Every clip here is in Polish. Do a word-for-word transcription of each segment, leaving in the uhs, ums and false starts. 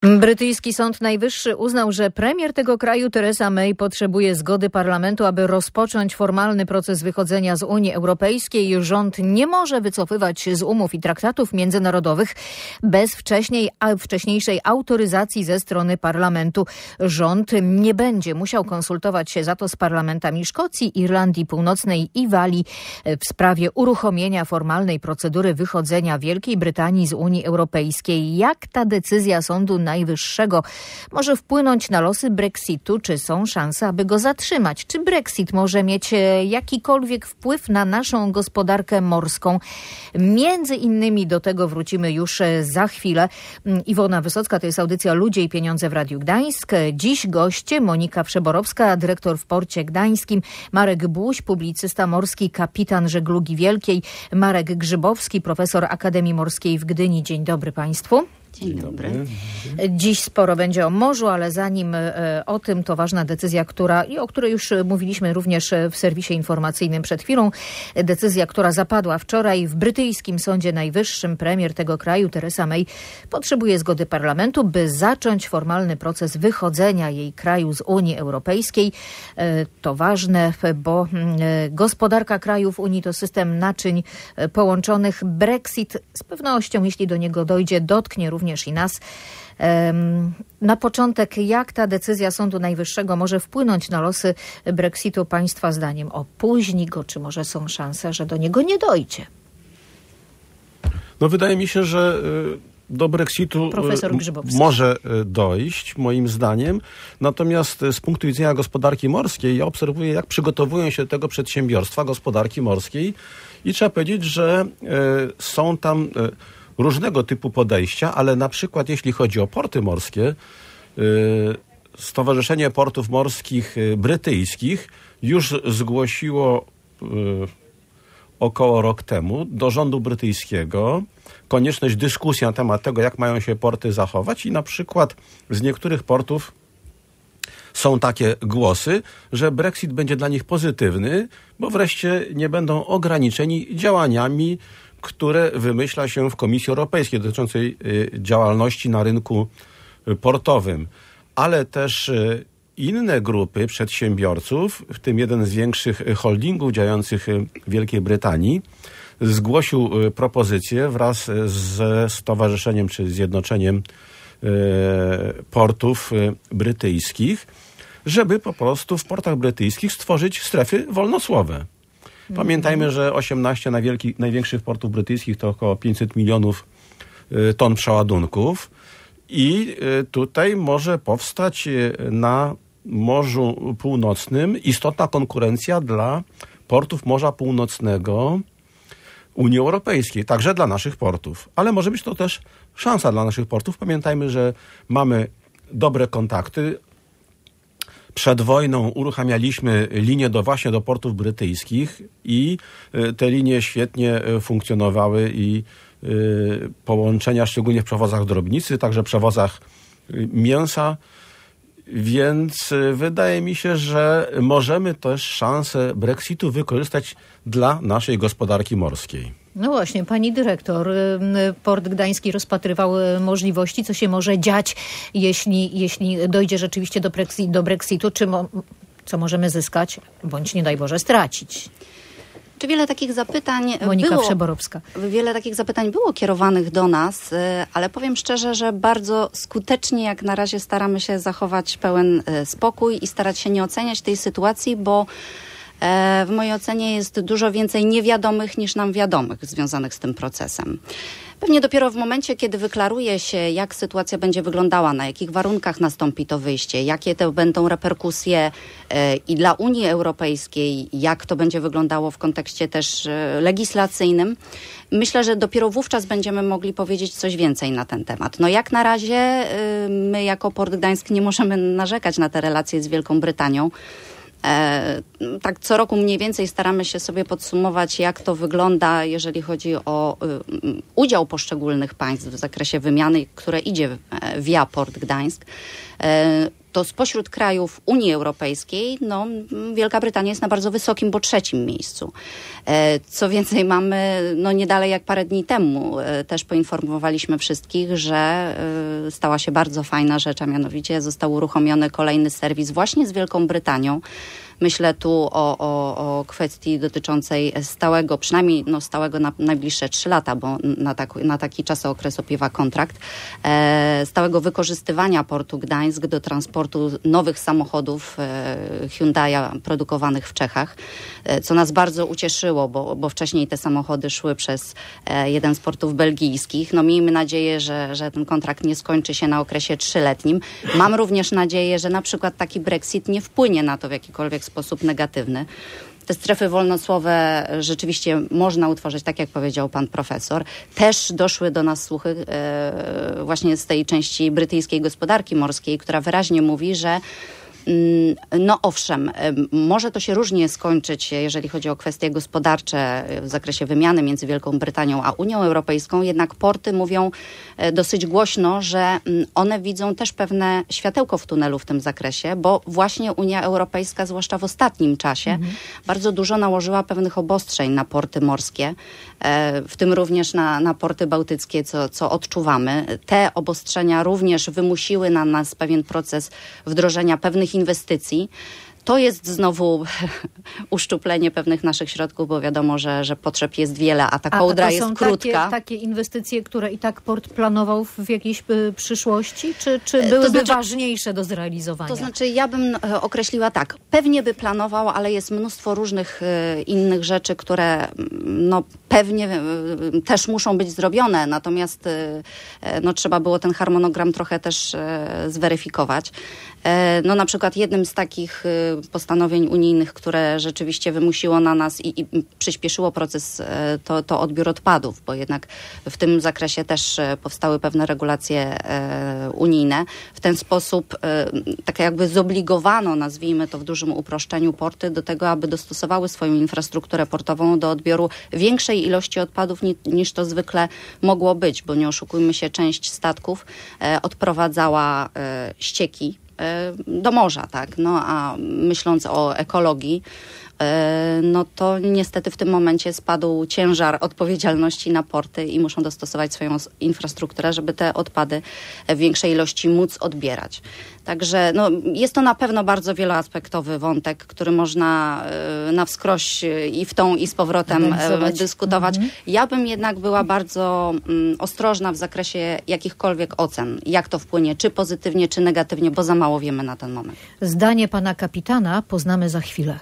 Brytyjski Sąd Najwyższy uznał, że premier tego kraju Theresa May potrzebuje zgody parlamentu, aby rozpocząć formalny proces wychodzenia z Unii Europejskiej. Rząd nie może wycofywać się z umów i traktatów międzynarodowych bez wcześniej, a wcześniejszej autoryzacji ze strony parlamentu. Rząd nie będzie musiał konsultować się za to z parlamentami Szkocji, Irlandii Północnej i Walii w sprawie uruchomienia formalnej procedury wychodzenia Wielkiej Brytanii z Unii Europejskiej. Jak ta decyzja Sądu Najwyższego może wpłynąć na losy Brexitu? Czy są szanse, aby go zatrzymać? Czy Brexit może mieć jakikolwiek wpływ na naszą gospodarkę morską? Między innymi do tego wrócimy już za chwilę. Iwona Wysocka, to jest audycja Ludzie i Pieniądze w Radiu Gdańsk. Dziś goście Monika Wszeborowska, dyrektor w Porcie Gdańskim, Marek Błuś, publicysta morski, kapitan żeglugi wielkiej, Marek Grzybowski, profesor Akademii Morskiej w Gdyni. Dzień dobry Państwu. Dzień dobry. Dziś sporo będzie o morzu, ale zanim e, o tym, to ważna decyzja, która i o której już mówiliśmy również w serwisie informacyjnym przed chwilą. Decyzja, która zapadła wczoraj w brytyjskim Sądzie Najwyższym. Premier tego kraju, Theresa May, potrzebuje zgody parlamentu, by zacząć formalny proces wychodzenia jej kraju z Unii Europejskiej. E, to ważne, bo e, gospodarka krajów Unii to system naczyń e, połączonych. Brexit z pewnością, jeśli do niego dojdzie, dotknie również również i nas. Na początek, jak ta decyzja Sądu Najwyższego może wpłynąć na losy Brexitu Państwa zdaniem? Opóźni go, czy może są szanse, że do niego nie dojdzie? No wydaje mi się, że do Brexitu może dojść, moim zdaniem. Natomiast z punktu widzenia gospodarki morskiej, ja obserwuję, jak przygotowują się do tego przedsiębiorstwa gospodarki morskiej i trzeba powiedzieć, że są tam różnego typu podejścia, ale na przykład jeśli chodzi o porty morskie, Stowarzyszenie Portów Morskich Brytyjskich już zgłosiło około rok temu do rządu brytyjskiego konieczność dyskusji na temat tego, jak mają się porty zachować i na przykład z niektórych portów są takie głosy, że Brexit będzie dla nich pozytywny, bo wreszcie nie będą ograniczeni działaniami, które wymyśla się w Komisji Europejskiej dotyczącej działalności na rynku portowym. Ale też inne grupy przedsiębiorców, w tym jeden z większych holdingów działających w Wielkiej Brytanii, zgłosił propozycję wraz ze Stowarzyszeniem czy Zjednoczeniem Portów Brytyjskich, żeby po prostu w portach brytyjskich stworzyć strefy wolnocłowe. Pamiętajmy, że osiemnaście najwielki, największych portów brytyjskich to około pięćset milionów y, ton przeładunków i y, tutaj może powstać y, na Morzu Północnym istotna konkurencja dla portów Morza Północnego Unii Europejskiej, także dla naszych portów. Ale może być to też szansa dla naszych portów. Pamiętajmy, że mamy dobre kontakty. Przed wojną uruchamialiśmy linie do właśnie do portów brytyjskich i te linie świetnie funkcjonowały i połączenia, szczególnie w przewozach drobnicy, także przewozach mięsa, więc wydaje mi się, że możemy też szansę Brexitu wykorzystać dla naszej gospodarki morskiej. No właśnie, pani dyrektor, Port Gdański rozpatrywał możliwości, co się może dziać, jeśli, jeśli dojdzie rzeczywiście do, Brexit, do Brexitu, czy mo, co możemy zyskać, bądź nie daj Boże stracić. Czy wiele takich zapytań Monika było, Wszeborowska. Wiele takich zapytań było kierowanych do nas, ale powiem szczerze, że bardzo skutecznie jak na razie staramy się zachować pełen spokój i starać się nie oceniać tej sytuacji, bo w mojej ocenie jest dużo więcej niewiadomych niż nam wiadomych związanych z tym procesem. Pewnie dopiero w momencie, kiedy wyklaruje się, jak sytuacja będzie wyglądała, na jakich warunkach nastąpi to wyjście, jakie to będą reperkusje e, i dla Unii Europejskiej, jak to będzie wyglądało w kontekście też e, legislacyjnym, myślę, że dopiero wówczas będziemy mogli powiedzieć coś więcej na ten temat. No jak na razie e, my jako Port Gdańsk nie możemy narzekać na te relacje z Wielką Brytanią. E, tak co roku mniej więcej staramy się sobie podsumować, jak to wygląda, jeżeli chodzi o y, udział poszczególnych państw w zakresie wymiany, które idzie via Port Gdańsk. E, to spośród krajów Unii Europejskiej no, Wielka Brytania jest na bardzo wysokim, bo trzecim miejscu. Co więcej, mamy no, nie dalej jak parę dni temu też poinformowaliśmy wszystkich, że stała się bardzo fajna rzecz, a mianowicie został uruchomiony kolejny serwis właśnie z Wielką Brytanią. Myślę tu o, o, o kwestii dotyczącej stałego, przynajmniej no, stałego na najbliższe trzy lata, bo na, tak, na taki czasookres opiewa kontrakt, e, stałego wykorzystywania portu Gdańsk do transportu nowych samochodów e, Hyundai'a produkowanych w Czechach, e, co nas bardzo ucieszyło, bo, bo wcześniej te samochody szły przez e, jeden z portów belgijskich. No miejmy nadzieję, że, że ten kontrakt nie skończy się na okresie trzyletnim. Mam również nadzieję, że na przykład taki Brexit nie wpłynie na to w jakikolwiek sposób negatywny. Te strefy wolnocłowe rzeczywiście można utworzyć, tak jak powiedział pan profesor. Też doszły do nas słuchy e, właśnie z tej części brytyjskiej gospodarki morskiej, która wyraźnie mówi, że no owszem, może to się różnie skończyć, jeżeli chodzi o kwestie gospodarcze w zakresie wymiany między Wielką Brytanią a Unią Europejską, jednak porty mówią dosyć głośno, że one widzą też pewne światełko w tunelu w tym zakresie, bo właśnie Unia Europejska, zwłaszcza w ostatnim czasie, mhm. bardzo dużo nałożyła pewnych obostrzeń na porty morskie, w tym również na, na porty bałtyckie, co, co odczuwamy. Te obostrzenia również wymusiły na nas pewien proces wdrożenia pewnych inwestycji. To jest znowu uszczuplenie pewnych naszych środków, bo wiadomo, że, że potrzeb jest wiele, a ta kołdra a jest są krótka. Takie, takie inwestycje, które i tak port planował w jakiejś y, przyszłości? Czy, czy byłyby to znaczy, ważniejsze do zrealizowania? To znaczy, ja bym e, określiła tak. Pewnie by planował, ale jest mnóstwo różnych e, innych rzeczy, które no, pewnie e, też muszą być zrobione. Natomiast e, no, trzeba było ten harmonogram trochę też e, zweryfikować. E, no na przykład jednym z takich e, postanowień unijnych, które rzeczywiście wymusiło na nas i, i przyspieszyło proces, to, to odbiór odpadów, bo jednak w tym zakresie też powstały pewne regulacje e, unijne. W ten sposób e, tak jakby zobligowano, nazwijmy to w dużym uproszczeniu, porty do tego, aby dostosowały swoją infrastrukturę portową do odbioru większej ilości odpadów ni, niż to zwykle mogło być, bo nie oszukujmy się, część statków e, odprowadzała e, ścieki do morza, tak, no a myśląc o ekologii, no to niestety w tym momencie spadł ciężar odpowiedzialności na porty i muszą dostosować swoją infrastrukturę, żeby te odpady w większej ilości móc odbierać. Także no, jest to na pewno bardzo wieloaspektowy wątek, który można na wskroś i w tą i z powrotem dyskutować. Mhm. Ja bym jednak była bardzo um, ostrożna w zakresie jakichkolwiek ocen, jak to wpłynie, czy pozytywnie, czy negatywnie, bo za mało wiemy na ten moment. Zdanie pana kapitana poznamy za chwilę.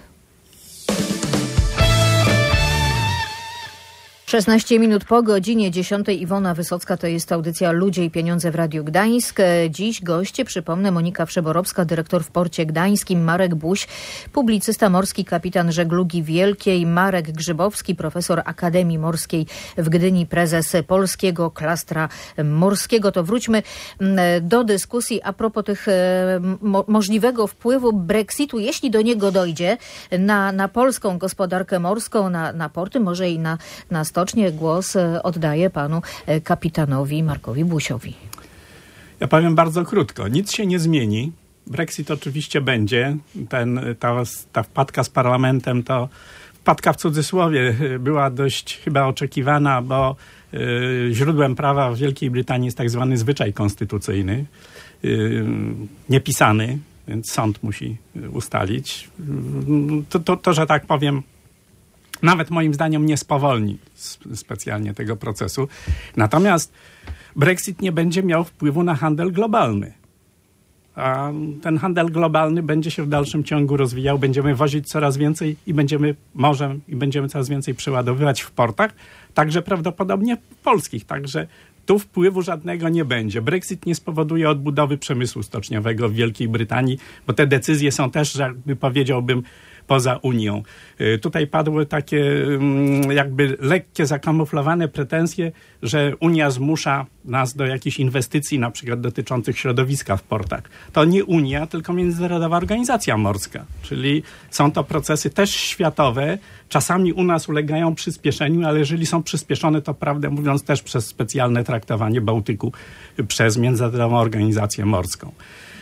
szesnaście minut po godzinie dziesiątej. Iwona Wysocka, to jest audycja Ludzie i Pieniądze w Radiu Gdańsk. Dziś goście, przypomnę, Monika Przeborowska, dyrektor w Porcie Gdańskim, Marek Buś, publicysta morski, kapitan żeglugi wielkiej, Marek Grzybowski, profesor Akademii Morskiej w Gdyni, prezes Polskiego Klastra Morskiego. To wróćmy do dyskusji a propos tych mo- możliwego wpływu Brexitu, jeśli do niego dojdzie, na, na polską gospodarkę morską, na, na porty, może i na, na stocznie. Głos oddaję panu kapitanowi Markowi Busiowi. Ja powiem bardzo krótko. Nic się nie zmieni. Brexit oczywiście będzie. Ten, ta, ta wpadka z parlamentem to wpadka w cudzysłowie była dość chyba oczekiwana, bo y, źródłem prawa w Wielkiej Brytanii jest tak zwany zwyczaj konstytucyjny, y, niepisany, więc sąd musi ustalić. To, to, to, że tak powiem, nawet moim zdaniem nie spowolni specjalnie tego procesu. Natomiast Brexit nie będzie miał wpływu na handel globalny. A ten handel globalny będzie się w dalszym ciągu rozwijał. Będziemy wozić coraz więcej i będziemy morzem i będziemy coraz więcej przeładowywać w portach, także prawdopodobnie polskich. Także tu wpływu żadnego nie będzie. Brexit nie spowoduje odbudowy przemysłu stoczniowego w Wielkiej Brytanii, bo te decyzje są też, jakby powiedziałbym, poza Unią. Tutaj padły takie jakby lekkie, zakamuflowane pretensje, że Unia zmusza nas do jakichś inwestycji, na przykład dotyczących środowiska w portach. To nie Unia, tylko Międzynarodowa Organizacja Morska. Czyli są to procesy też światowe. Czasami u nas ulegają przyspieszeniu, ale jeżeli są przyspieszone, to prawdę mówiąc też przez specjalne traktowanie Bałtyku przez Międzynarodową Organizację Morską.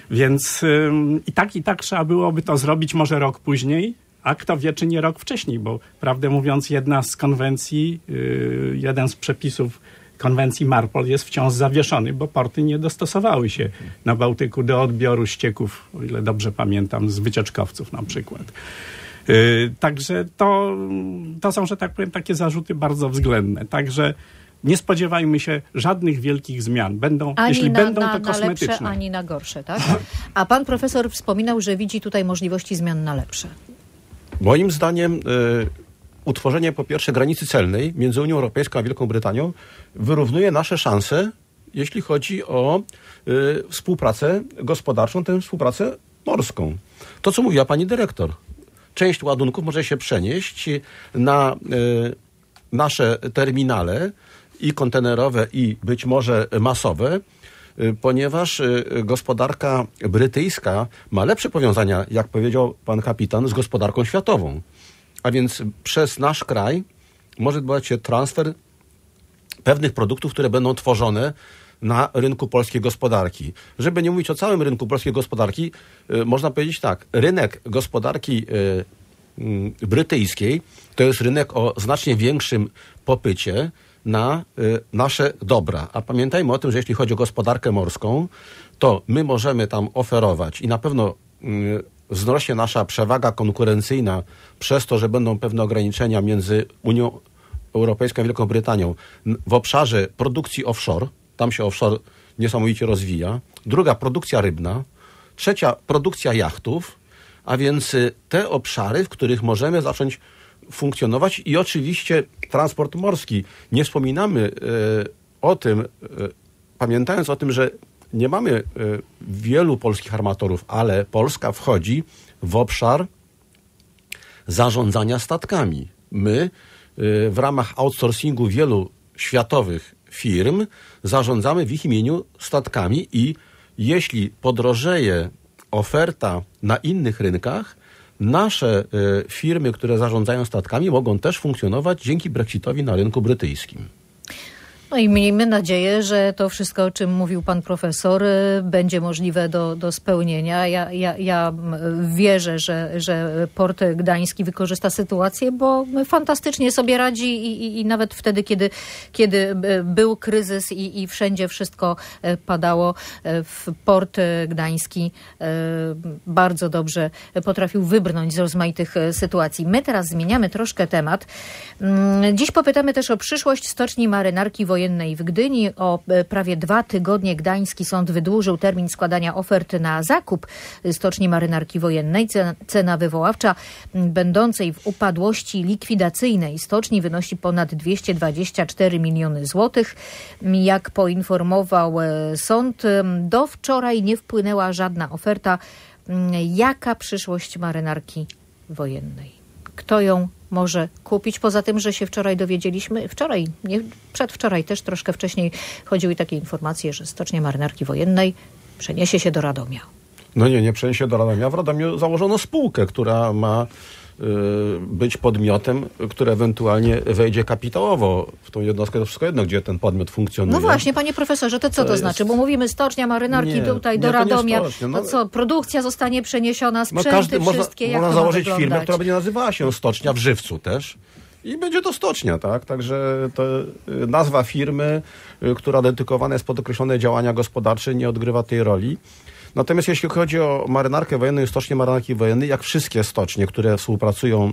Więc ym, i tak, i tak trzeba byłoby to zrobić może rok później, a kto wie, czy nie rok wcześniej, bo prawdę mówiąc jedna z konwencji, yy, jeden z przepisów konwencji Marpol jest wciąż zawieszony, bo porty nie dostosowały się na Bałtyku do odbioru ścieków, o ile dobrze pamiętam, z wycieczkowców na przykład. Yy, także to, to są, że tak powiem, takie zarzuty bardzo względne. Także nie spodziewajmy się żadnych wielkich zmian. Będą, ani jeśli na, będą, na, to kosmetyczne. Na lepsze, ani na gorsze, tak? A pan profesor wspominał, że widzi tutaj możliwości zmian na lepsze. Moim zdaniem y, utworzenie po pierwsze granicy celnej między Unią Europejską a Wielką Brytanią wyrównuje nasze szanse, jeśli chodzi o y, współpracę gospodarczą, tę współpracę morską. To, co mówiła pani dyrektor. Część ładunków może się przenieść na y, nasze terminale i kontenerowe, i być może masowe, y, ponieważ y, gospodarka brytyjska ma lepsze powiązania, jak powiedział pan kapitan, z gospodarką światową. A więc przez nasz kraj może odbywać się transfer pewnych produktów, które będą tworzone na rynku polskiej gospodarki. Żeby nie mówić o całym rynku polskiej gospodarki, y, można powiedzieć tak, rynek gospodarki y, y, brytyjskiej to jest rynek o znacznie większym popycie na y, nasze dobra. A pamiętajmy o tym, że jeśli chodzi o gospodarkę morską, to my możemy tam oferować i na pewno y, wzrośnie nasza przewaga konkurencyjna przez to, że będą pewne ograniczenia między Unią Europejską a Wielką Brytanią w obszarze produkcji offshore. Tam się offshore niesamowicie rozwija. Druga, produkcja rybna. Trzecia, produkcja jachtów. A więc te obszary, w których możemy zacząć funkcjonować i oczywiście transport morski. Nie wspominamy y, o tym, y, pamiętając o tym, że nie mamy y, wielu polskich armatorów, ale Polska wchodzi w obszar zarządzania statkami. My y, w ramach outsourcingu wielu światowych firm zarządzamy w ich imieniu statkami i jeśli podrożeje oferta na innych rynkach, nasze y, firmy, które zarządzają statkami, mogą też funkcjonować dzięki Brexitowi na rynku brytyjskim. No i miejmy nadzieję, że to wszystko, o czym mówił pan profesor, będzie możliwe do, do spełnienia. Ja, ja, ja wierzę, że, że Port Gdański wykorzysta sytuację, bo fantastycznie sobie radzi i, i, i nawet wtedy, kiedy, kiedy był kryzys i, i wszędzie wszystko padało, w Port Gdański bardzo dobrze potrafił wybrnąć z rozmaitych sytuacji. My teraz zmieniamy troszkę temat. Dziś popytamy też o przyszłość Stoczni Marynarki Wojennej w Gdyni. O prawie dwa tygodnie Gdański Sąd wydłużył termin składania ofert na zakup Stoczni Marynarki Wojennej. Cena wywoławcza będącej w upadłości likwidacyjnej stoczni wynosi ponad dwieście dwadzieścia cztery miliony złotych. Jak poinformował sąd, do wczoraj nie wpłynęła żadna oferta. Jaka przyszłość Marynarki Wojennej? Kto ją może kupić? Poza tym, że się wczoraj dowiedzieliśmy, wczoraj, nie, przedwczoraj też troszkę wcześniej chodziły takie informacje, że Stocznia Marynarki Wojennej przeniesie się do Radomia. No nie, nie przeniesie do Radomia. W Radomiu założono spółkę, która ma y, być podmiotem, który ewentualnie wejdzie kapitałowo w tą jednostkę. To wszystko jedno, gdzie ten podmiot funkcjonuje. No właśnie, panie profesorze, to co to, to znaczy? Bo mówimy Stocznia Marynarki nie, tutaj do nie, Radomia. To, no, to co, produkcja zostanie przeniesiona, sprzęty, no każdy, wszystkie, można, jak można to założyć firmę, która będzie nazywała się Stocznia w Żywcu też. I będzie to stocznia, tak? Także to nazwa firmy, która dedykowana jest pod określone działania gospodarcze, nie odgrywa tej roli. Natomiast jeśli chodzi o marynarkę wojenną i stocznię marynarki wojennej, jak wszystkie stocznie, które współpracują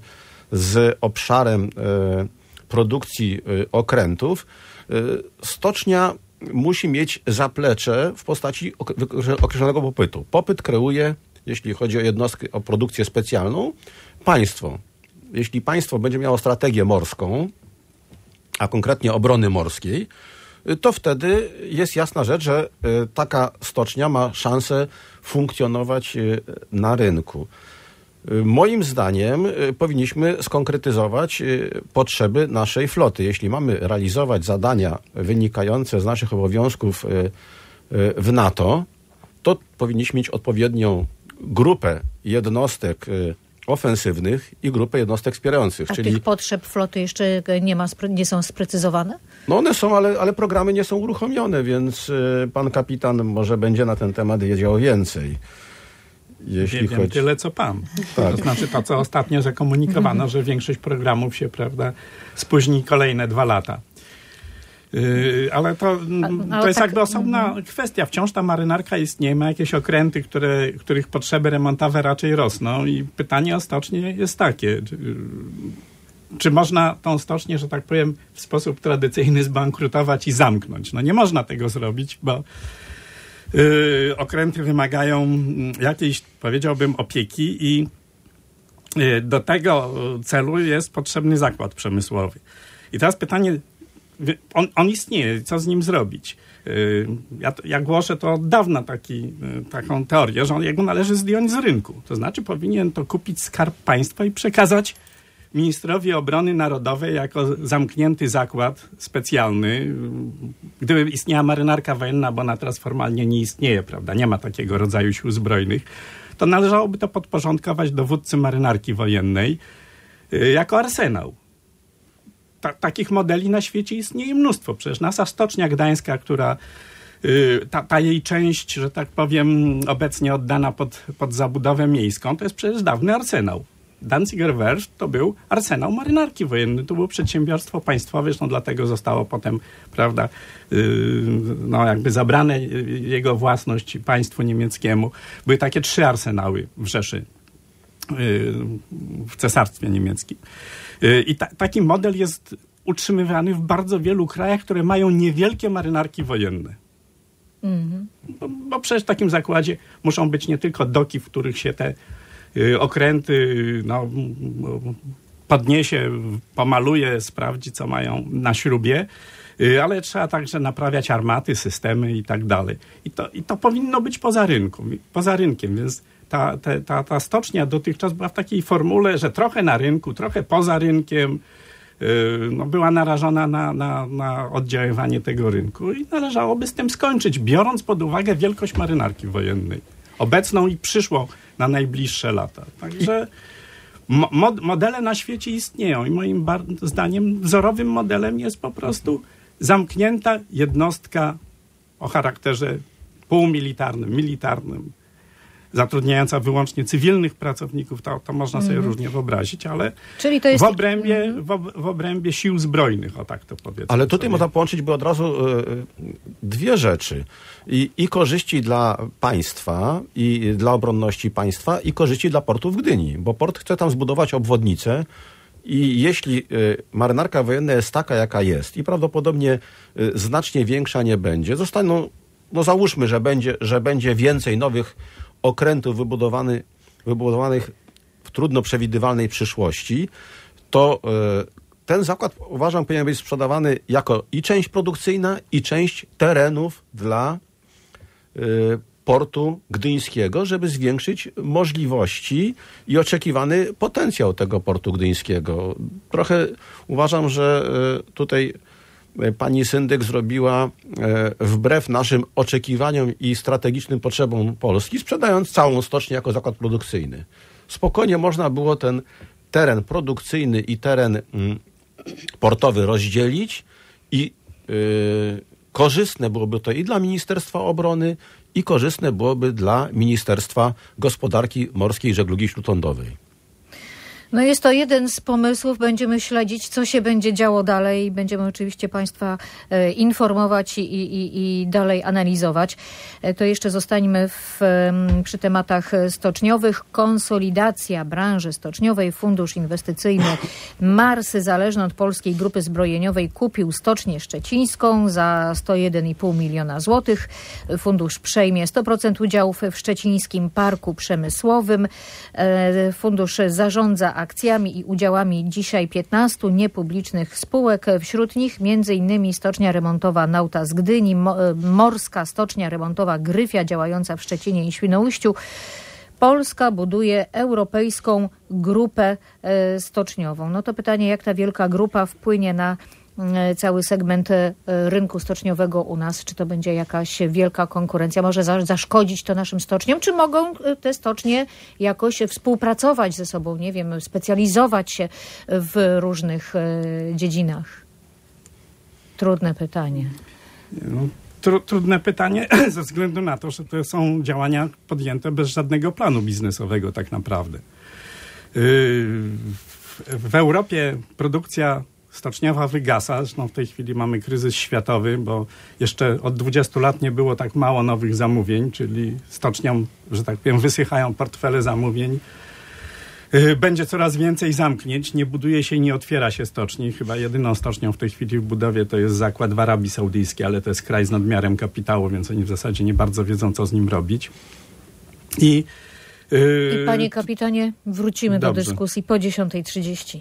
z obszarem produkcji okrętów, stocznia musi mieć zaplecze w postaci określonego popytu. Popyt kreuje, jeśli chodzi o jednostkę, o produkcję specjalną, państwo. Jeśli państwo będzie miało strategię morską, a konkretnie obrony morskiej, to wtedy jest jasna rzecz, że taka stocznia ma szansę funkcjonować na rynku. Moim zdaniem powinniśmy skonkretyzować potrzeby naszej floty. Jeśli mamy realizować zadania wynikające z naszych obowiązków w NATO, to powinniśmy mieć odpowiednią grupę jednostek ofensywnych i grupę jednostek wspierających. A czyli tych potrzeb floty jeszcze nie ma, nie są sprecyzowane? No one są, ale, ale programy nie są uruchomione, więc y, pan kapitan może będzie na ten temat wiedział więcej. Jeśli Wiem, chodzi... tyle co pan. Tak. To znaczy to, co ostatnio zakomunikowano, że większość programów się, prawda, spóźni kolejne dwa lata. Yy, ale to, A, to jest tak, jakby osobna mm. kwestia. Wciąż ta marynarka istnieje, ma jakieś okręty, które, których potrzeby remontowe raczej rosną i pytanie o stocznię jest takie. Czy, czy można tą stocznię, że tak powiem, w sposób tradycyjny zbankrutować i zamknąć? No nie można tego zrobić, bo yy, okręty wymagają jakiejś, powiedziałbym, opieki i yy, do tego celu jest potrzebny zakład przemysłowy. I teraz pytanie, On, on istnieje, co z nim zrobić? Ja, ja głoszę to od dawna taki, taką teorię, że on, jego należy zdjąć z rynku. To znaczy powinien to kupić Skarb Państwa i przekazać ministrowi obrony narodowej jako zamknięty zakład specjalny. Gdyby istniała marynarka wojenna, bo ona teraz formalnie nie istnieje, prawda? Nie ma takiego rodzaju sił zbrojnych, to należałoby to podporządkować dowódcy marynarki wojennej jako arsenał. Ta, takich modeli na świecie istnieje mnóstwo. Przecież nasza Stocznia Gdańska, która y, ta, ta jej część, że tak powiem, obecnie oddana pod, pod zabudowę miejską, to jest przecież dawny arsenał. Danziger Werft to był arsenał marynarki wojennej. To było przedsiębiorstwo państwowe, zresztą dlatego zostało potem, prawda, y, no jakby zabrane jego własność państwu niemieckiemu. Były takie trzy arsenały w Rzeszy, y, w Cesarstwie Niemieckim. I ta, taki model jest utrzymywany w bardzo wielu krajach, które mają niewielkie marynarki wojenne. Mm-hmm. Bo, bo przecież w takim zakładzie muszą być nie tylko doki, w których się te y, okręty no, podniesie, pomaluje, sprawdzi, co mają na śrubie, y, ale trzeba także naprawiać armaty, systemy i tak dalej. I to, i to powinno być poza rynkiem, poza rynkiem, więc Ta, ta, ta, ta stocznia dotychczas była w takiej formule, że trochę na rynku, trochę poza rynkiem, yy, no była narażona na, na, na oddziaływanie tego rynku i należałoby z tym skończyć, biorąc pod uwagę wielkość marynarki wojennej, obecną i przyszłą na najbliższe lata. Także mo- modele na świecie istnieją i moim bar- zdaniem wzorowym modelem jest po prostu zamknięta jednostka o charakterze półmilitarnym, militarnym, zatrudniająca wyłącznie cywilnych pracowników, to, to można sobie mm. różnie wyobrazić, ale Czyli to jest... w, obrębie, mm. w, w obrębie sił zbrojnych, o tak to powiedzmy. Ale tutaj sobie. można połączyć by od razu y, dwie rzeczy. I, I korzyści dla państwa, i dla obronności państwa, i korzyści dla portu w Gdyni, bo port chce tam zbudować obwodnicę i jeśli y, marynarka wojenna jest taka, jaka jest i prawdopodobnie y, znacznie większa nie będzie, zostaną, no załóżmy, że będzie, że będzie więcej nowych okrętów wybudowany, wybudowanych w trudno przewidywalnej przyszłości, to y, ten zakład, uważam, powinien być sprzedawany jako i część produkcyjna, i część terenów dla y, portu gdyńskiego, żeby zwiększyć możliwości i oczekiwany potencjał tego portu gdyńskiego. Trochę uważam, że y, tutaj pani syndyk zrobiła wbrew naszym oczekiwaniom i strategicznym potrzebom Polski, sprzedając całą stocznię jako zakład produkcyjny. Spokojnie można było ten teren produkcyjny i teren portowy rozdzielić i yy, korzystne byłoby to i dla Ministerstwa Obrony, i korzystne byłoby dla Ministerstwa Gospodarki Morskiej i Żeglugi Śródlądowej. No jest to jeden z pomysłów. Będziemy śledzić, co się będzie działo dalej. Będziemy oczywiście Państwa e, informować i, i, i dalej analizować. E, to jeszcze zostańmy w, e, przy tematach stoczniowych. Konsolidacja branży stoczniowej. Fundusz Inwestycyjny Marsy, zależny od Polskiej Grupy Zbrojeniowej, kupił Stocznię Szczecińską za sto jeden i pół miliona złotych. Fundusz przejmie sto procent udziałów w Szczecińskim Parku Przemysłowym. E, fundusz zarządza akcjami i udziałami dzisiaj piętnastu niepublicznych spółek. Wśród nich między innymi Stocznia Remontowa Nauta z Gdyni, Morska Stocznia Remontowa Gryfia działająca w Szczecinie i Świnoujściu. Polska buduje europejską grupę stoczniową. No to pytanie, jak ta wielka grupa wpłynie na cały segment rynku stoczniowego u nas? Czy to będzie jakaś wielka konkurencja? Może zaszkodzić to naszym stoczniom? Czy mogą te stocznie jakoś współpracować ze sobą? Nie wiem, specjalizować się w różnych dziedzinach? Trudne pytanie. No, tr- trudne pytanie ze względu na to, że to są działania podjęte bez żadnego planu biznesowego tak naprawdę. Yy, w Europie produkcja stoczniowa wygasa. Zresztą w tej chwili mamy kryzys światowy, bo jeszcze od dwudziestu lat nie było tak mało nowych zamówień, czyli stoczniom, że tak powiem, wysychają portfele zamówień. Będzie coraz więcej zamknięć. Nie buduje się i nie otwiera się stoczni. Chyba jedyną stocznią w tej chwili w budowie to jest zakład w Arabii Saudyjskiej, ale to jest kraj z nadmiarem kapitału, więc oni w zasadzie nie bardzo wiedzą, co z nim robić. I, yy... I panie kapitanie, wrócimy Dobrze. do dyskusji po dziesiątej trzydzieści.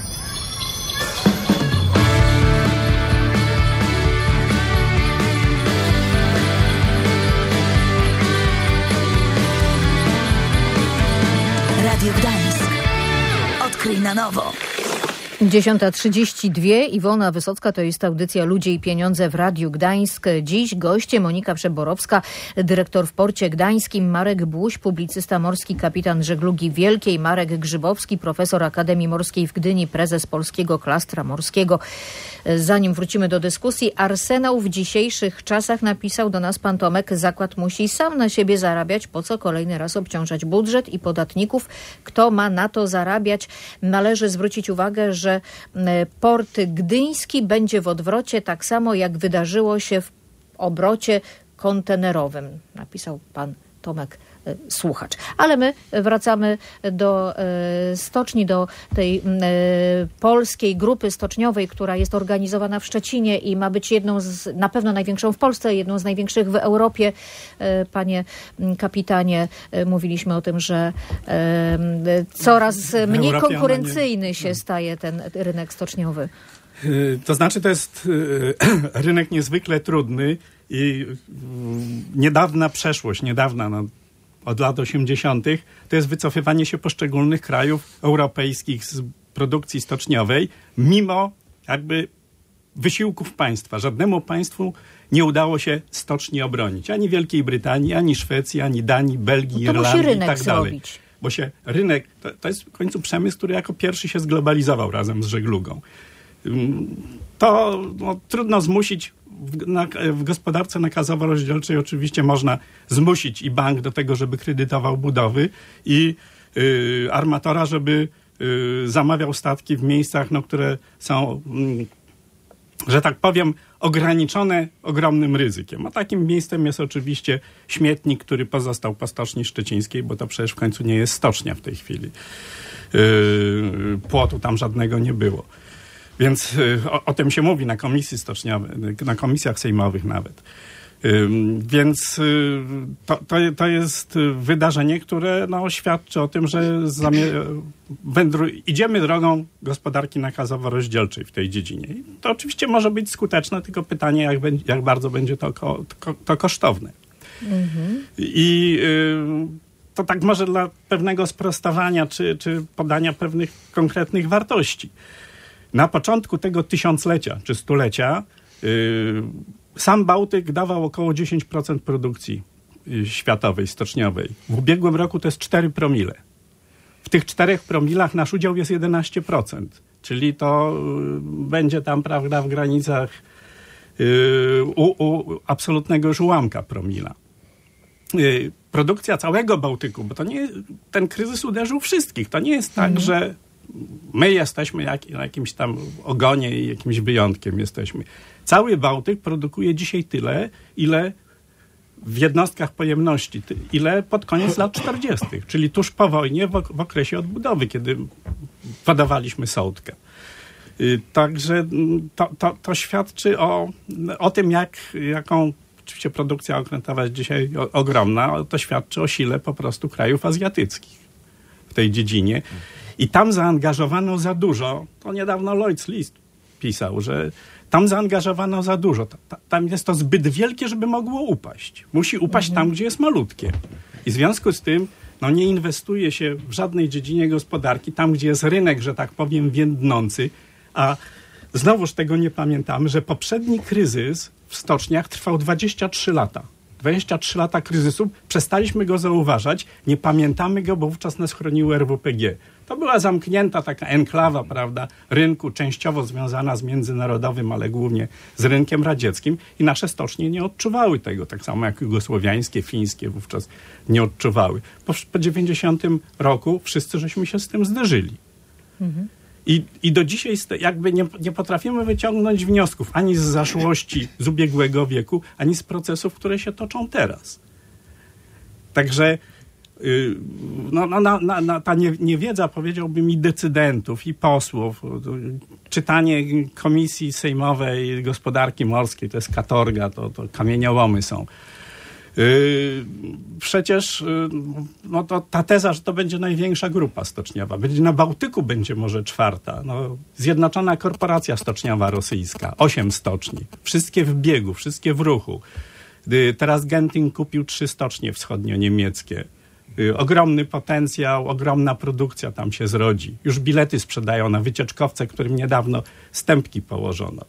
Radio Gdańsk. Odkryj na nowo. dziesiąta trzydzieści dwa. Iwona Wysocka, to jest audycja Ludzie i Pieniądze w Radiu Gdańsk. Dziś goście Monika Przeborowska, dyrektor w Porcie Gdańskim, Marek Błuś, publicysta morski, kapitan żeglugi wielkiej, Marek Grzybowski, profesor Akademii Morskiej w Gdyni, prezes Polskiego Klastra Morskiego. Zanim wrócimy do dyskusji, arsenał w dzisiejszych czasach, napisał do nas pan Tomek, zakład musi sam na siebie zarabiać, po co kolejny raz obciążać budżet i podatników? Kto ma na to zarabiać? Należy zwrócić uwagę, że że port gdyński będzie w odwrocie, tak samo jak wydarzyło się w obrocie kontenerowym, napisał pan Tomek Słuchacz. Ale my wracamy do e, stoczni, do tej e, polskiej grupy stoczniowej, która jest organizowana w Szczecinie i ma być jedną z, na pewno największą w Polsce, jedną z największych w Europie. E, panie kapitanie, e, mówiliśmy o tym, że e, coraz mniej konkurencyjny nie... się staje ten rynek stoczniowy. To znaczy, to jest rynek niezwykle trudny i niedawna przeszłość, niedawna, no, od lat osiemdziesiątych, to jest wycofywanie się poszczególnych krajów europejskich z produkcji stoczniowej, mimo jakby wysiłków państwa. Żadnemu państwu nie udało się stoczni obronić. Ani Wielkiej Brytanii, ani Szwecji, ani Danii, Belgii, no to Irlandii musi rynek i tak dalej. zrobić. Bo się rynek, to, to jest w końcu przemysł, który jako pierwszy się zglobalizował razem z żeglugą. To no, trudno zmusić. W, na, w gospodarce nakazowo-rozdzielczej oczywiście można zmusić i bank do tego, żeby kredytował budowy i y, armatora, żeby y, zamawiał statki w miejscach, no, które są, y, że tak powiem, ograniczone ogromnym ryzykiem. A takim miejscem jest oczywiście śmietnik, który pozostał po Stoczni Szczecińskiej, bo to przecież w końcu nie jest stocznia w tej chwili. Y, płotu tam żadnego nie było. Więc o, o tym się mówi na komisji stoczniowej, na komisjach sejmowych nawet. Ym, więc y, to, to, to jest wydarzenie, które no, świadczy o tym, że zamie- wędru- idziemy drogą gospodarki nakazowo-rozdzielczej w tej dziedzinie. I to oczywiście może być skuteczne, tylko pytanie, jak, be- jak bardzo będzie to, ko- to, to kosztowne. Mhm. I y, to tak może dla pewnego sprostowania, czy, czy podania pewnych konkretnych wartości. Na początku tego tysiąclecia czy stulecia yy, sam Bałtyk dawał około dziesięć procent produkcji yy, światowej, stoczniowej. W ubiegłym roku to jest cztery promile. W tych czterech promilach nasz udział jest jedenaście procent. Czyli to yy, będzie tam, prawda, w granicach yy, u, u absolutnego już ułamka promila. Yy, produkcja całego Bałtyku, bo to nie, ten kryzys uderzył wszystkich. To nie jest tak, mhm. że my jesteśmy jak, na jakimś tam ogonie i jakimś wyjątkiem jesteśmy. Cały Bałtyk produkuje dzisiaj tyle, ile w jednostkach pojemności, ile pod koniec lat czterdziestych, czyli tuż po wojnie, w, w okresie odbudowy, kiedy podawaliśmy sołtkę. Także to, to, to świadczy o, o tym, jak, jaką oczywiście produkcja okrętowa jest dzisiaj ogromna, to świadczy o sile po prostu krajów azjatyckich w tej dziedzinie. I tam zaangażowano za dużo, to niedawno Lloyd's List pisał, że tam zaangażowano za dużo. Tam jest to zbyt wielkie, żeby mogło upaść. Musi upaść mhm. tam, gdzie jest malutkie. I w związku z tym no, nie inwestuje się w żadnej dziedzinie gospodarki, tam, gdzie jest rynek, że tak powiem, więdnący, a znowuż tego nie pamiętamy, że poprzedni kryzys w stoczniach trwał dwadzieścia trzy lata. dwadzieścia trzy lata kryzysu, przestaliśmy go zauważać, nie pamiętamy go, bo wówczas nas chroniły R W P G. To była zamknięta taka enklawa, prawda, rynku, częściowo związana z międzynarodowym, ale głównie z rynkiem radzieckim i nasze stocznie nie odczuwały tego, tak samo jak jugosłowiańskie, fińskie wówczas nie odczuwały. Po, po dziewięćdziesiątym roku wszyscy żeśmy się z tym zderzyli. Mhm. I, I do dzisiaj jakby nie, nie potrafimy wyciągnąć wniosków ani z zaszłości z ubiegłego wieku, ani z procesów, które się toczą teraz. Także yy, no, no, na, na, na, ta nie, niewiedza, powiedziałbym, i decydentów, i posłów, czytanie Komisji Sejmowej Gospodarki Morskiej, to jest katorga, to, to kamieniołomy są. Yy, przecież yy, no to ta teza, że to będzie największa grupa stoczniowa, będzie na Bałtyku, będzie może czwarta. No, Zjednoczona Korporacja Stoczniowa Rosyjska, osiem stoczni, wszystkie w biegu, wszystkie w ruchu. Yy, teraz Genting kupił trzy stocznie wschodnio-niemieckie. Yy, ogromny potencjał, ogromna produkcja tam się zrodzi. Już bilety sprzedają na wycieczkowce, którym niedawno stępki położono.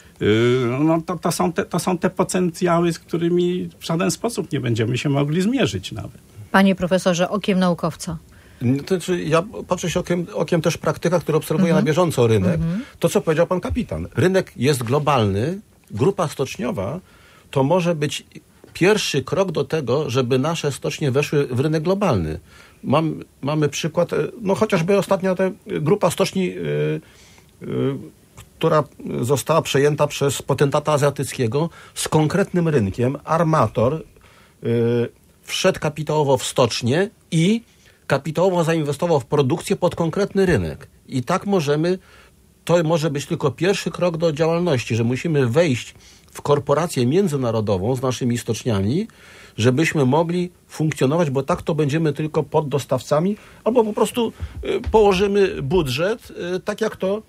No to, to, są te, to są te potencjały, z którymi w żaden sposób nie będziemy się mogli zmierzyć nawet. Panie profesorze, okiem naukowca. To znaczy, ja patrzę się okiem, okiem też praktyka, który obserwuje Mhm. na bieżąco rynek. Mhm. To, co powiedział pan kapitan. Rynek jest globalny, grupa stoczniowa to może być pierwszy krok do tego, żeby nasze stocznie weszły w rynek globalny. Mam, mamy przykład, no chociażby ostatnio ta grupa stoczni yy, yy, która została przejęta przez potentata azjatyckiego z konkretnym rynkiem. Armator yy, wszedł kapitałowo w stocznię i kapitałowo zainwestował w produkcję pod konkretny rynek. I tak możemy, to może być tylko pierwszy krok do działalności, że musimy wejść w korporację międzynarodową z naszymi stoczniami, żebyśmy mogli funkcjonować, bo tak to będziemy tylko poddostawcami, albo po prostu yy, położymy budżet, yy, tak jak to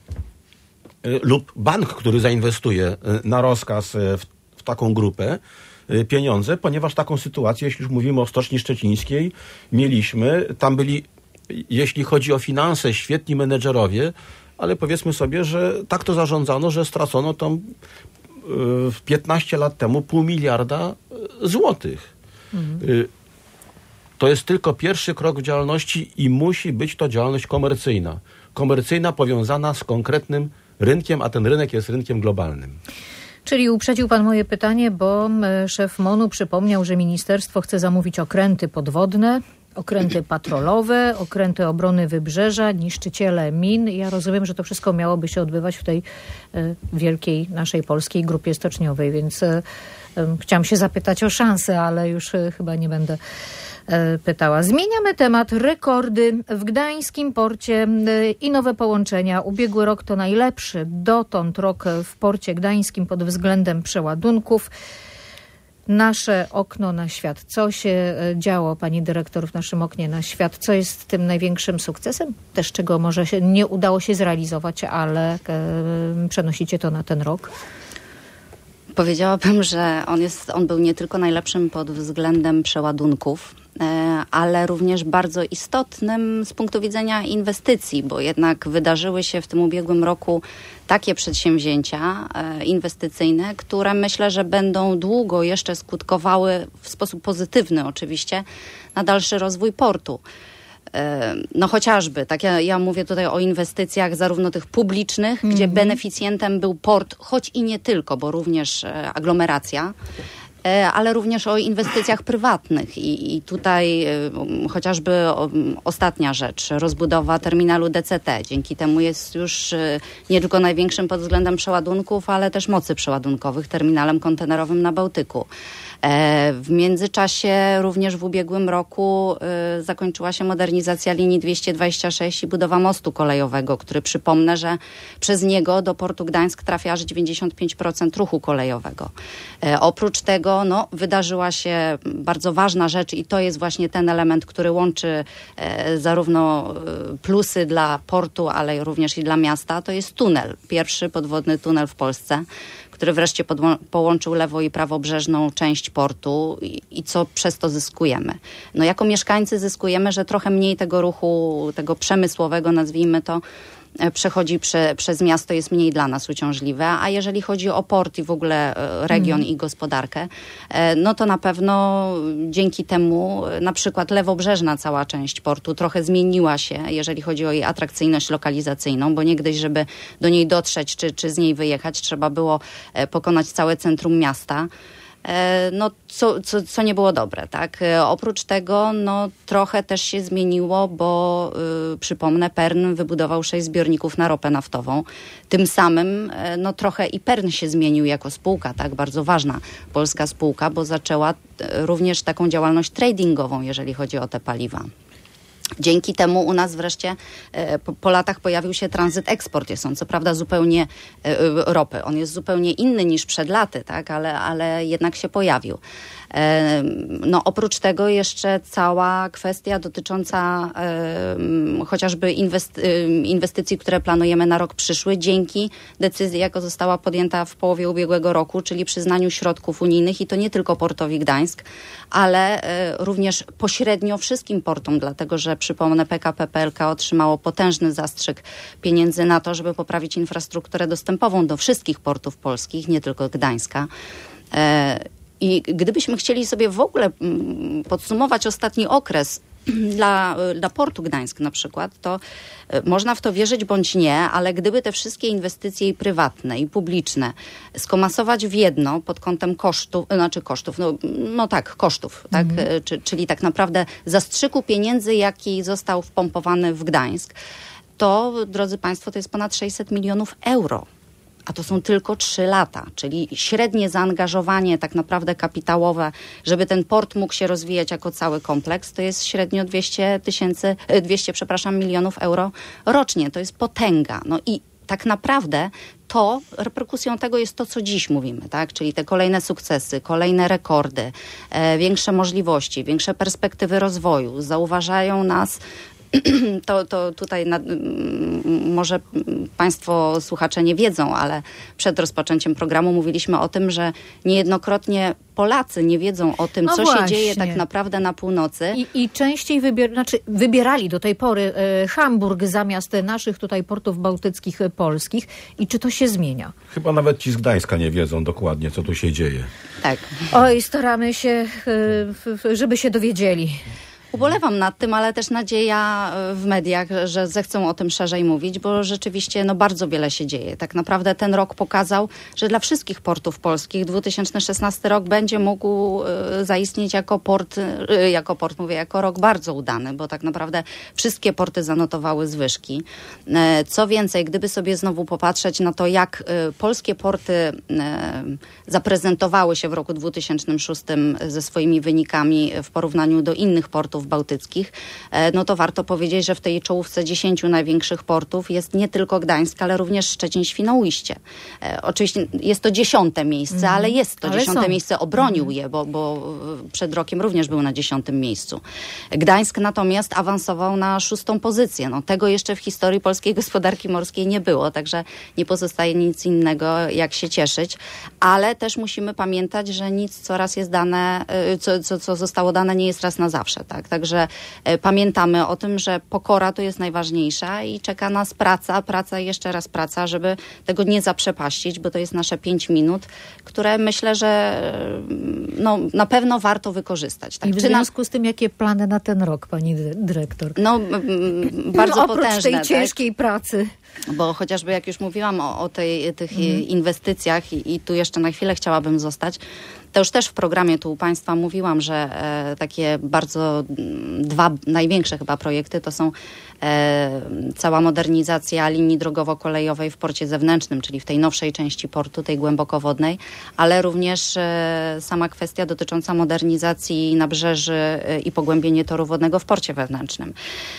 lub bank, który zainwestuje na rozkaz w, w taką grupę pieniądze, ponieważ taką sytuację, jeśli już mówimy o Stoczni Szczecińskiej, mieliśmy, tam byli, jeśli chodzi o finanse, świetni menedżerowie, ale powiedzmy sobie, że tak to zarządzano, że stracono tam piętnaście lat temu pół miliarda złotych. Mhm. To jest tylko pierwszy krok w działalności i musi być to działalność komercyjna. Komercyjna powiązana z konkretnym rynkiem, a ten rynek jest rynkiem globalnym. Czyli uprzedził pan moje pytanie, bo szef MON-u przypomniał, że ministerstwo chce zamówić okręty podwodne, okręty patrolowe, okręty obrony wybrzeża, niszczyciele min. Ja rozumiem, że to wszystko miałoby się odbywać w tej e, wielkiej naszej polskiej grupie stoczniowej, więc e, e, chciałam się zapytać o szanse, ale już e, chyba nie będę pytała. Zmieniamy temat. Rekordy w gdańskim porcie i nowe połączenia. Ubiegły rok to najlepszy dotąd rok w porcie gdańskim pod względem przeładunków. Nasze okno na świat. Co się działo, pani dyrektor, w naszym oknie na świat? Co jest tym największym sukcesem? Też czego może się nie udało się zrealizować, ale e, przenosicie to na ten rok? Powiedziałabym, że on, jest, on był nie tylko najlepszym pod względem przeładunków, ale również bardzo istotnym z punktu widzenia inwestycji, bo jednak wydarzyły się w tym ubiegłym roku takie przedsięwzięcia inwestycyjne, które myślę, że będą długo jeszcze skutkowały w sposób pozytywny oczywiście na dalszy rozwój portu. No chociażby, tak ja, ja mówię tutaj o inwestycjach zarówno tych publicznych, mm-hmm. gdzie beneficjentem był port, choć i nie tylko, bo również aglomeracja, ale również o inwestycjach prywatnych i, i tutaj chociażby o, ostatnia rzecz, rozbudowa terminalu D C T. Dzięki temu jest już nie tylko największym pod względem przeładunków, ale też mocy przeładunkowych terminalem kontenerowym na Bałtyku. W międzyczasie również w ubiegłym roku y, zakończyła się modernizacja linii dwieście dwadzieścia sześć i budowa mostu kolejowego, który przypomnę, że przez niego do portu Gdańsk trafia aż dziewięćdziesiąt pięć procent ruchu kolejowego. E, oprócz tego no, wydarzyła się bardzo ważna rzecz i to jest właśnie ten element, który łączy e, zarówno plusy dla portu, ale również i dla miasta. To jest tunel, pierwszy podwodny tunel w Polsce, który wreszcie podło- połączył lewo- i prawobrzeżną część portu i, i co przez to zyskujemy. No jako mieszkańcy zyskujemy, że trochę mniej tego ruchu, tego przemysłowego, nazwijmy to, przechodzi prze, przez miasto, jest mniej dla nas uciążliwe, a jeżeli chodzi o port i w ogóle region mm. i gospodarkę, no to na pewno dzięki temu na przykład lewobrzeżna cała część portu trochę zmieniła się, jeżeli chodzi o jej atrakcyjność lokalizacyjną, bo niegdyś, żeby do niej dotrzeć czy, czy z niej wyjechać, trzeba było pokonać całe centrum miasta. No, co, co, co nie było dobre, tak? Oprócz tego, no, trochę też się zmieniło, bo y, przypomnę, Pern wybudował sześć zbiorników na ropę naftową. Tym samym, y, no, trochę i Pern się zmienił jako spółka, tak? Bardzo ważna polska spółka, bo zaczęła y, również taką działalność tradingową, jeżeli chodzi o te paliwa. Dzięki temu u nas wreszcie e, po, po latach pojawił się tranzyt eksport. Jest on co prawda zupełnie e, ropy. On jest zupełnie inny niż przed laty, tak? ale, ale jednak się pojawił. E, no, oprócz tego jeszcze cała kwestia dotycząca e, chociażby inwest, e, inwestycji, które planujemy na rok przyszły, dzięki decyzji, jaka została podjęta w połowie ubiegłego roku, czyli przyznaniu środków unijnych i to nie tylko portowi Gdańsk, ale e, również pośrednio wszystkim portom, dlatego że przypomnę, P K P P L K otrzymało potężny zastrzyk pieniędzy na to, żeby poprawić infrastrukturę dostępową do wszystkich portów polskich, nie tylko Gdańska. E, I gdybyśmy chcieli sobie w ogóle podsumować ostatni okres dla, dla portu Gdańsk na przykład, to można w to wierzyć bądź nie, ale gdyby te wszystkie inwestycje i prywatne, i publiczne skomasować w jedno pod kątem kosztów, znaczy kosztów, no, no tak, kosztów, tak, mm. Czy, czyli tak naprawdę zastrzyku pieniędzy, jaki został wpompowany w Gdańsk, to, drodzy Państwo, to jest ponad sześćset milionów euro. A to są tylko trzy lata, czyli średnie zaangażowanie tak naprawdę kapitałowe, żeby ten port mógł się rozwijać jako cały kompleks, to jest średnio dwieście tysięcy, dwieście, przepraszam, milionów euro rocznie. To jest potęga. No i tak naprawdę to, reperkusją tego jest to, co dziś mówimy, tak? Czyli te kolejne sukcesy, kolejne rekordy, e, większe możliwości, większe perspektywy rozwoju. Zauważają nas To, to tutaj na, może Państwo słuchacze nie wiedzą, ale przed rozpoczęciem programu mówiliśmy o tym, że niejednokrotnie Polacy nie wiedzą o tym, no co właśnie się dzieje tak naprawdę na północy. I, i częściej wybier, znaczy wybierali do tej pory e, Hamburg zamiast naszych tutaj portów bałtyckich e, polskich. I czy to się zmienia? Chyba nawet ci z Gdańska nie wiedzą dokładnie, co tu się dzieje. Tak. Oj, staramy się, e, żeby się dowiedzieli. Ubolewam nad tym, ale też nadzieja w mediach, że zechcą o tym szerzej mówić, bo rzeczywiście no, bardzo wiele się dzieje. Tak naprawdę ten rok pokazał, że dla wszystkich portów polskich dwa tysiące szesnasty rok będzie mógł y, zaistnieć jako port, y, jako port, mówię, jako rok bardzo udany, bo tak naprawdę wszystkie porty zanotowały zwyżki. Y, co więcej, gdyby sobie znowu popatrzeć na to, jak y, polskie porty y, zaprezentowały się w roku dwa tysiące szóstym ze swoimi wynikami w porównaniu do innych portów bałtyckich, no to warto powiedzieć, że w tej czołówce dziesięciu największych portów jest nie tylko Gdańsk, ale również Szczecin-Świnoujście. E, oczywiście jest to dziesiąte miejsce, mm. ale jest to ale dziesiąte są. miejsce, obronił mm. je, bo, bo przed rokiem również był na dziesiątym miejscu. Gdańsk natomiast awansował na szóstą pozycję. No, tego jeszcze w historii polskiej gospodarki morskiej nie było, także nie pozostaje nic innego, jak się cieszyć, ale też musimy pamiętać, że nic, co raz jest dane, co, co, co zostało dane, nie jest raz na zawsze, tak? Także e, pamiętamy o tym, że pokora to jest najważniejsza i czeka nas praca, praca i jeszcze raz praca, żeby tego nie zaprzepaścić, bo to jest nasze pięć minut, które myślę, że no, na pewno warto wykorzystać. Tak? I w Czy związku na... z tym, jakie plany na ten rok, pani dyrektor? No, m, bardzo no, oprócz potężne. tej ciężkiej tak? pracy. Bo chociażby jak już mówiłam o, o tej, tych mhm. inwestycjach i, i tu jeszcze na chwilę chciałabym zostać, to już też w programie tu u Państwa mówiłam, że e, takie bardzo dwa największe chyba projekty to są e, cała modernizacja linii drogowo-kolejowej w porcie zewnętrznym, czyli w tej nowszej części portu, tej głębokowodnej, ale również e, sama kwestia dotycząca modernizacji nabrzeży e, i pogłębienie toru wodnego w porcie wewnętrznym.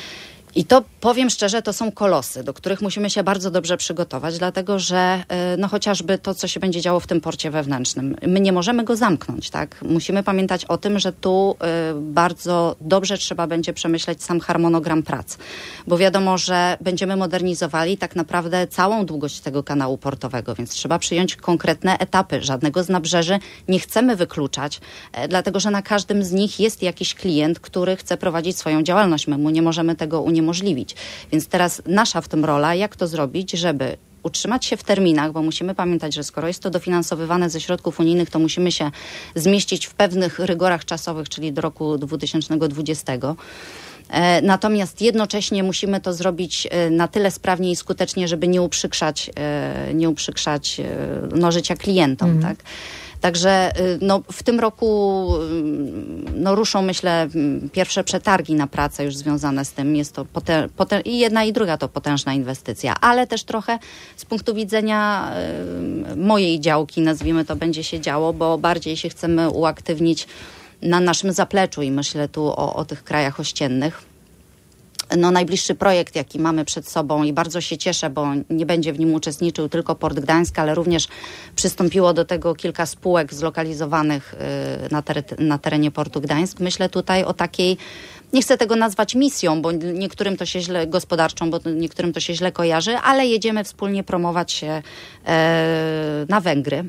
I to, powiem szczerze, to są kolosy, do których musimy się bardzo dobrze przygotować, dlatego że no chociażby to, co się będzie działo w tym porcie wewnętrznym, my nie możemy go zamknąć, tak? Musimy pamiętać o tym, że tu y, bardzo dobrze trzeba będzie przemyśleć sam harmonogram prac, bo wiadomo, że będziemy modernizowali tak naprawdę całą długość tego kanału portowego, więc trzeba przyjąć konkretne etapy. Żadnego z nabrzeży nie chcemy wykluczać, y, dlatego że na każdym z nich jest jakiś klient, który chce prowadzić swoją działalność. My mu nie możemy tego uniemożliwić. uniemożliwić. Więc teraz nasza w tym rola, jak to zrobić, żeby utrzymać się w terminach, bo musimy pamiętać, że skoro jest to dofinansowywane ze środków unijnych, to musimy się zmieścić w pewnych rygorach czasowych, czyli do roku dwa tysiące dwudziestego. Natomiast jednocześnie musimy to zrobić na tyle sprawnie i skutecznie, żeby nie uprzykrzać, nie uprzykrzać no, życia klientom, mm. tak? Także no, w tym roku no, ruszą, myślę, pierwsze przetargi na pracę już związane z tym. Jest to potę- potę- i jedna i druga to potężna inwestycja, ale też trochę z punktu widzenia y, mojej działki, nazwijmy to, będzie się działo, bo bardziej się chcemy uaktywnić na naszym zapleczu i myślę tu o, o tych krajach ościennych. No, najbliższy projekt, jaki mamy przed sobą i bardzo się cieszę, bo nie będzie w nim uczestniczył tylko Port Gdańsk, ale również przystąpiło do tego kilka spółek zlokalizowanych y, na, ter- na terenie Portu Gdańsk. Myślę tutaj o takiej, nie chcę tego nazwać misją, bo niektórym to się źle, gospodarczą, bo niektórym to się źle kojarzy, ale jedziemy wspólnie promować się y, na Węgry.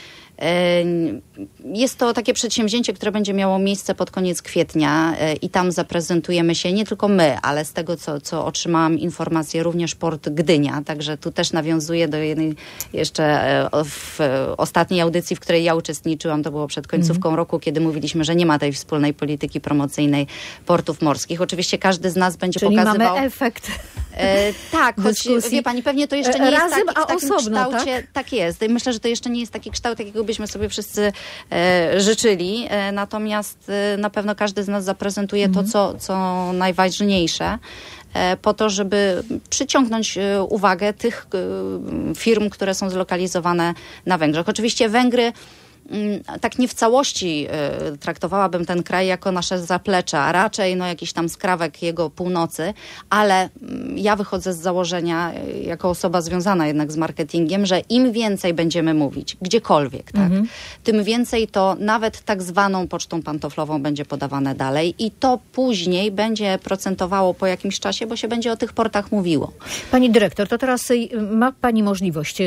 Jest to takie przedsięwzięcie, które będzie miało miejsce pod koniec kwietnia i tam zaprezentujemy się nie tylko my, ale z tego, co, co otrzymałam informację, również Port Gdynia. Także tu też nawiązuję do jednej jeszcze w ostatniej audycji, w której ja uczestniczyłam, to było przed końcówką mm. roku, kiedy mówiliśmy, że nie ma tej wspólnej polityki promocyjnej portów morskich. Oczywiście każdy z nas będzie Czyli pokazywał... mamy efekt. E, tak, choć wie pani, pewnie to jeszcze nie Razem, jest taki, a w takim osobno, ksztaucie. Tak? tak jest. Myślę, że to jeszcze nie jest taki kształt, jakiego byśmy sobie wszyscy e, życzyli. E, natomiast e, na pewno każdy z nas zaprezentuje mhm. to, co, co najważniejsze, e, po to, żeby przyciągnąć e, uwagę tych e, firm, które są zlokalizowane na Węgrzech. Oczywiście Węgry tak nie w całości y, traktowałabym ten kraj jako nasze zaplecze, a raczej no, jakiś tam skrawek jego północy, ale y, ja wychodzę z założenia, y, jako osoba związana jednak z marketingiem, że im więcej będziemy mówić, gdziekolwiek, tak, mm-hmm. tym więcej to nawet tak zwaną pocztą pantoflową będzie podawane dalej i to później będzie procentowało po jakimś czasie, bo się będzie o tych portach mówiło. Pani dyrektor, to teraz ma pani możliwość y,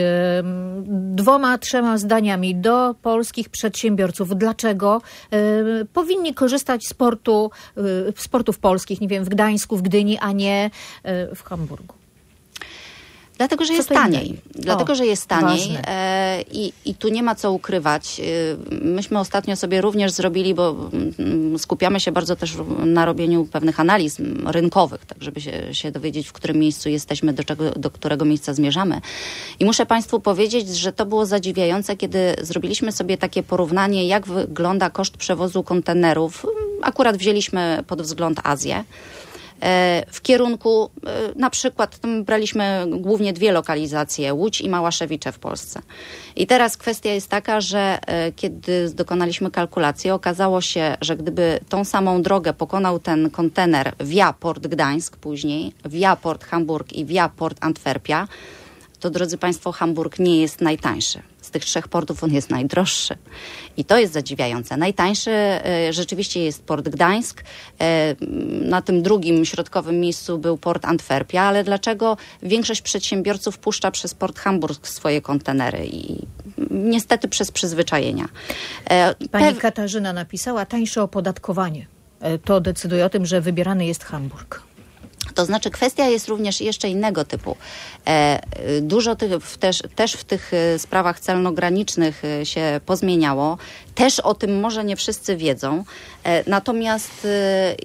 dwoma, trzema zdaniami do Polski przedsiębiorców. Dlaczego y, powinni korzystać z portu, y, z portów polskich, nie wiem, w Gdańsku, w Gdyni, a nie y, w Hamburgu? Dlatego, że Co jest to taniej. innej? Dlatego, O, że jest taniej ważne. e, i, i tu nie ma co ukrywać. E, myśmy ostatnio sobie również zrobili, bo m, skupiamy się bardzo też na robieniu pewnych analiz rynkowych, tak żeby się, się dowiedzieć, w którym miejscu jesteśmy, do, czego, do którego miejsca zmierzamy. I muszę Państwu powiedzieć, że to było zadziwiające, kiedy zrobiliśmy sobie takie porównanie, jak wygląda koszt przewozu kontenerów. Akurat wzięliśmy pod wzgląd Azję. W kierunku, na przykład tam braliśmy głównie dwie lokalizacje, Łódź i Małaszewicze w Polsce. I teraz kwestia jest taka, że kiedy dokonaliśmy kalkulację, okazało się, że gdyby tą samą drogę pokonał ten kontener via Port Gdańsk później, via Port Hamburg i via Port Antwerpia, to drodzy Państwo, Hamburg nie jest najtańszy. Z tych trzech portów on jest najdroższy. I to jest zadziwiające. Najtańszy e, rzeczywiście jest Port Gdańsk. E, na tym drugim środkowym miejscu był Port Antwerpia, ale dlaczego większość przedsiębiorców puszcza przez Port Hamburg swoje kontenery? I niestety przez przyzwyczajenia. E, Pani pew... Katarzyna napisała tańsze opodatkowanie. E, to decyduje o tym, że wybierany jest Hamburg. To znaczy kwestia jest również jeszcze innego typu. E, dużo tych, też, też w tych sprawach celno-granicznych się pozmieniało. Też o tym może nie wszyscy wiedzą. E, natomiast e,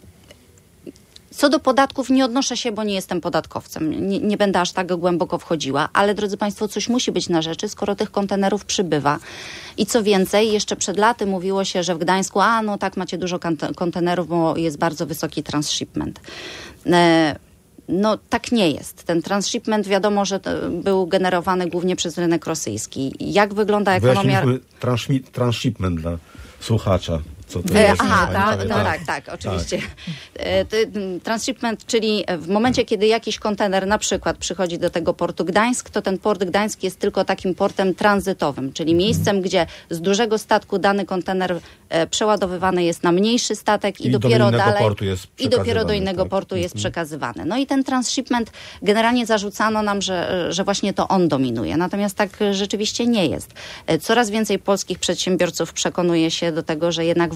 co do podatków nie odnoszę się, bo nie jestem podatkowcem. Nie, nie będę aż tak głęboko wchodziła, ale drodzy Państwo, coś musi być na rzeczy, skoro tych kontenerów przybywa. I co więcej, jeszcze przed laty mówiło się, że w Gdańsku, a no tak, macie dużo kontenerów, bo jest bardzo wysoki transshipment. E, No tak nie jest. Ten transshipment wiadomo, że był generowany głównie przez rynek rosyjski. Jak wygląda ekonomia... Wyjaśnijmy transshipment dla słuchacza. Co to e, jest? aha, tak, tak, no, tak, tak, oczywiście. Tak. Transshipment, czyli w momencie, kiedy jakiś kontener na przykład przychodzi do tego portu Gdańsk, to ten port Gdańsk jest tylko takim portem tranzytowym, czyli miejscem, hmm. gdzie z dużego statku dany kontener e, przeładowywany jest na mniejszy statek i, I dopiero do dalej portu jest i dopiero do innego tak. portu jest hmm. przekazywany. No i ten transshipment generalnie zarzucano nam, że, że właśnie to on dominuje. Natomiast tak rzeczywiście nie jest. Coraz więcej polskich przedsiębiorców przekonuje się do tego, że jednak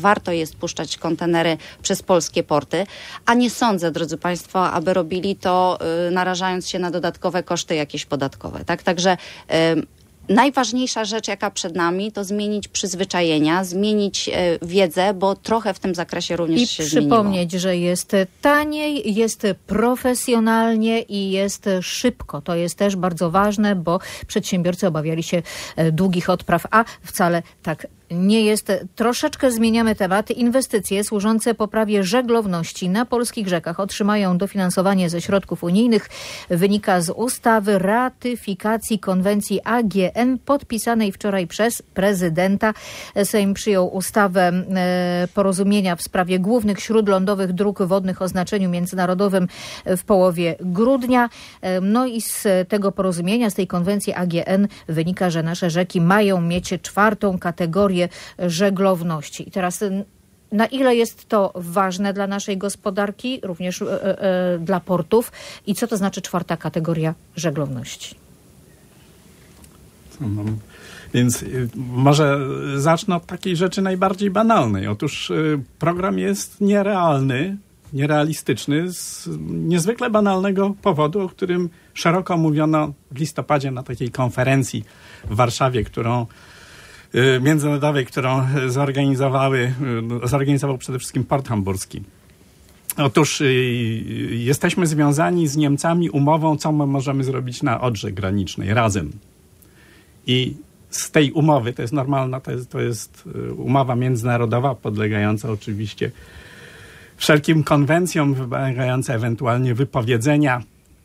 warto jest puszczać kontenery przez polskie porty, a nie sądzę, drodzy Państwo, aby robili to y, narażając się na dodatkowe koszty jakieś podatkowe. Tak? Także y, najważniejsza rzecz, jaka przed nami, to zmienić przyzwyczajenia, zmienić e, wiedzę, bo trochę w tym zakresie również I się zmieniło. I przypomnieć, że jest taniej, jest profesjonalnie i jest szybko. To jest też bardzo ważne, bo przedsiębiorcy obawiali się długich odpraw, a wcale tak nie jest. Troszeczkę zmieniamy temat. Inwestycje służące poprawie żeglowności na polskich rzekach otrzymają dofinansowanie ze środków unijnych. Wynika z ustawy ratyfikacji konwencji A G N podpisanej wczoraj przez prezydenta. Sejm przyjął ustawę e, porozumienia w sprawie głównych śródlądowych dróg wodnych o znaczeniu międzynarodowym w połowie grudnia. E, no i z tego porozumienia, z tej konwencji A G N wynika, że nasze rzeki mają mieć czwartą kategorię żeglowności. I teraz na ile jest to ważne dla naszej gospodarki, również e, e, dla portów i co to znaczy czwarta kategoria żeglowności? No, więc y, może zacznę od takiej rzeczy najbardziej banalnej. Otóż y, program jest nierealny, nierealistyczny z niezwykle banalnego powodu, o którym szeroko mówiono w listopadzie na takiej konferencji w Warszawie, którą międzynarodowej, którą zorganizowały, zorganizował przede wszystkim Port Hamburski. Otóż y, jesteśmy związani z Niemcami umową, co my możemy zrobić na Odrze granicznej razem. I z tej umowy, to jest normalna, to jest, to jest umowa międzynarodowa, podlegająca oczywiście wszelkim konwencjom, wymagająca ewentualnie wypowiedzenia,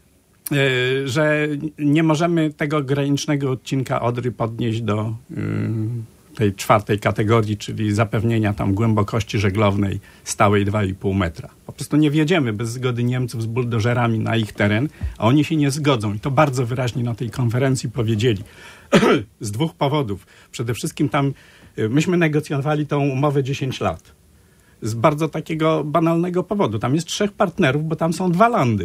że nie możemy tego granicznego odcinka Odry podnieść do y, tej czwartej kategorii, czyli zapewnienia tam głębokości żeglownej stałej dwa i pół metra. Po prostu nie wjedziemy bez zgody Niemców z buldożerami na ich teren, a oni się nie zgodzą. I to bardzo wyraźnie na tej konferencji powiedzieli. Z dwóch powodów. Przede wszystkim tam y, myśmy negocjowali tą umowę dziesięć lat. Z bardzo takiego banalnego powodu. Tam jest trzech partnerów, bo tam są dwa landy.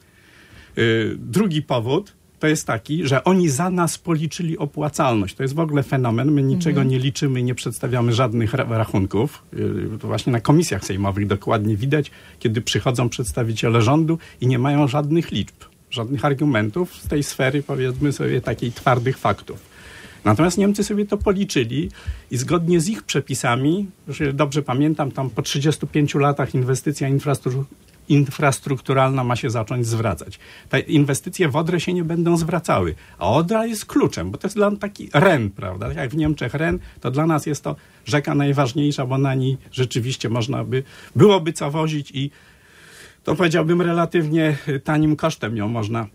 Drugi powód to jest taki, że oni za nas policzyli opłacalność. To jest w ogóle fenomen. My niczego mhm. nie liczymy, nie przedstawiamy żadnych rachunków. To właśnie na komisjach sejmowych dokładnie widać, kiedy przychodzą przedstawiciele rządu i nie mają żadnych liczb, żadnych argumentów z tej sfery, powiedzmy sobie, takiej twardych faktów. Natomiast Niemcy sobie to policzyli i zgodnie z ich przepisami, że dobrze pamiętam, tam po trzydziestu pięciu latach inwestycja infrastrukturalna infrastrukturalna ma się zacząć zwracać. Te inwestycje w Odrę się nie będą zwracały, a Odra jest kluczem, bo to jest dla nas taki Ren, prawda? Jak w Niemczech Ren, to dla nas jest to rzeka najważniejsza, bo na niej rzeczywiście można by, byłoby co wozić i to powiedziałbym relatywnie tanim kosztem ją można,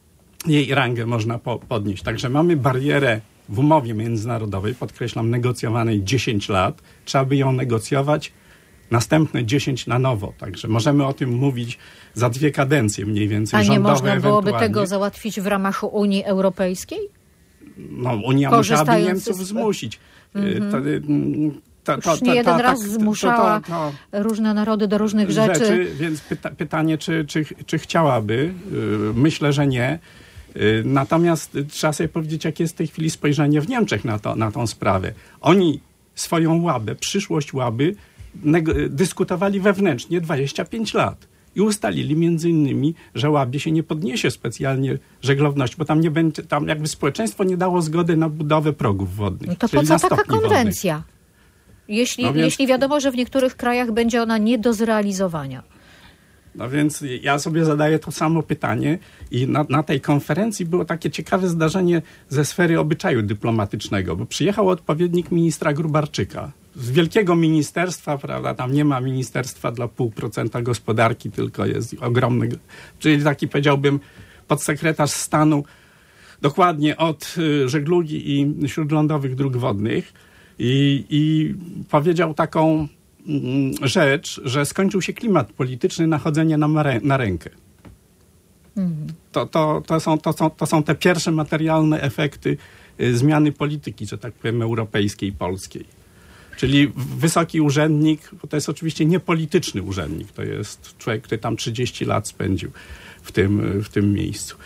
jej rangę można po, podnieść. Także mamy barierę w umowie międzynarodowej, podkreślam, negocjowanej dziesięć lat. Trzeba by ją negocjować następne dziesięć na nowo. Także możemy o tym mówić za dwie kadencje mniej więcej. A nie rządowe można byłoby ewentualnie. tego załatwić w ramach Unii Europejskiej? No, Unia musiałaby Niemców z... zmusić. Mm-hmm. To, to, to, Już nie jeden to, raz to, zmuszała to, to, to, różne narody do różnych rzeczy. rzeczy więc pyta, pytanie, czy, czy, czy chciałaby? Myślę, że nie. Natomiast trzeba sobie powiedzieć, jakie jest w tej chwili spojrzenie w Niemczech na, to, na tą sprawę. Oni swoją łabę, przyszłość łaby dyskutowali wewnętrznie dwadzieścia pięć lat i ustalili między innymi, że Łabie się nie podniesie specjalnie żeglowność, bo tam nie będzie, tam jakby społeczeństwo nie dało zgody na budowę progów wodnych. No to po co taka konwencja? Jeśli, no więc, jeśli wiadomo, że w niektórych krajach będzie ona nie do zrealizowania. No więc ja sobie zadaję to samo pytanie i na, na tej konferencji było takie ciekawe zdarzenie ze sfery obyczaju dyplomatycznego, bo przyjechał odpowiednik ministra Grubarczyka z wielkiego ministerstwa, prawda, tam nie ma ministerstwa dla pół procenta gospodarki, tylko jest ogromny, czyli taki, powiedziałbym, podsekretarz stanu dokładnie od y, żeglugi i śródlądowych dróg wodnych i, i powiedział taką y, rzecz, że skończył się klimat polityczny na chodzenie na, mare, na rękę. Mhm. To, to, to, są, to, są, to są te pierwsze materialne efekty y, zmiany polityki, że tak powiem, europejskiej, polskiej. Czyli wysoki urzędnik, bo to jest oczywiście niepolityczny urzędnik, to jest człowiek, który tam trzydzieści lat spędził w tym, w tym miejscu.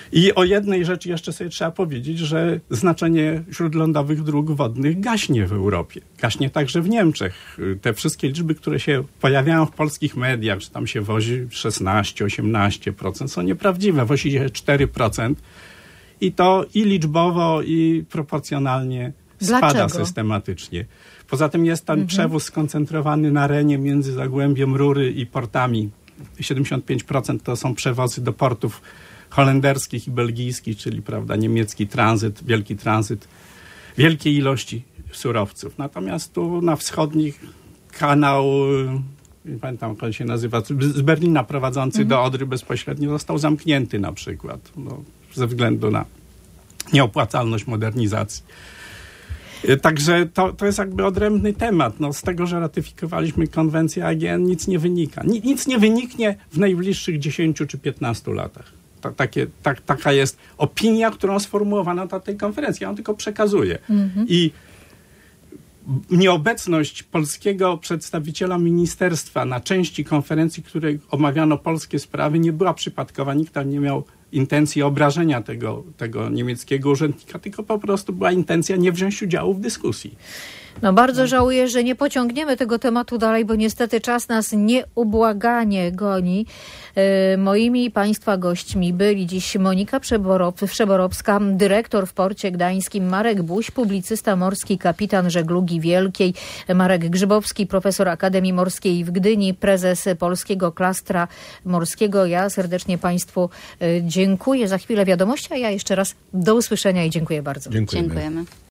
I o jednej rzeczy jeszcze sobie trzeba powiedzieć, że znaczenie śródlądowych dróg wodnych gaśnie w Europie. Gaśnie także w Niemczech. Te wszystkie liczby, które się pojawiają w polskich mediach, że tam się wozi szesnaście osiemnaście procent, są nieprawdziwe. Wozi się cztery procent i to i liczbowo, i proporcjonalnie spada Dlaczego? systematycznie. Poza tym jest ten Mhm. przewóz skoncentrowany na Renie między Zagłębiem Rury i portami. siedemdziesiąt pięć procent to są przewozy do portów holenderskich i belgijskich, czyli prawda, niemiecki tranzyt, wielki tranzyt, wielkiej ilości surowców. Natomiast tu na wschodnich kanał, nie pamiętam jak on się nazywa, z Berlina prowadzący mhm. do Odry bezpośrednio został zamknięty na przykład, no, ze względu na nieopłacalność modernizacji. Także to, to jest jakby odrębny temat. No, z tego, że ratyfikowaliśmy konwencję A G N, nic nie wynika. Nic, nic nie wyniknie w najbliższych dziesięciu czy piętnastu latach. Ta, takie, tak, taka jest opinia, którą sformułowano na tej konferencji. Ja ją tylko przekazuję. Mhm. I nieobecność polskiego przedstawiciela ministerstwa na części konferencji, w której omawiano polskie sprawy, nie była przypadkowa. Nikt tam nie miał intencji obrażenia tego, tego niemieckiego urzędnika, tylko po prostu była intencja nie wziąć udziału w dyskusji. No bardzo żałuję, że nie pociągniemy tego tematu dalej, bo niestety czas nas nieubłaganie goni. Yy, moimi Państwa gośćmi byli dziś Monika Przeborow- Przeborowska, dyrektor w Porcie Gdańskim, Marek Buś, publicysta morski, kapitan żeglugi wielkiej, Marek Grzybowski, profesor Akademii Morskiej w Gdyni, prezes Polskiego Klastra Morskiego. Ja serdecznie Państwu yy, dziękuję. Za chwilę wiadomości, a ja jeszcze raz do usłyszenia i dziękuję bardzo. Dziękujemy. Dziękujemy.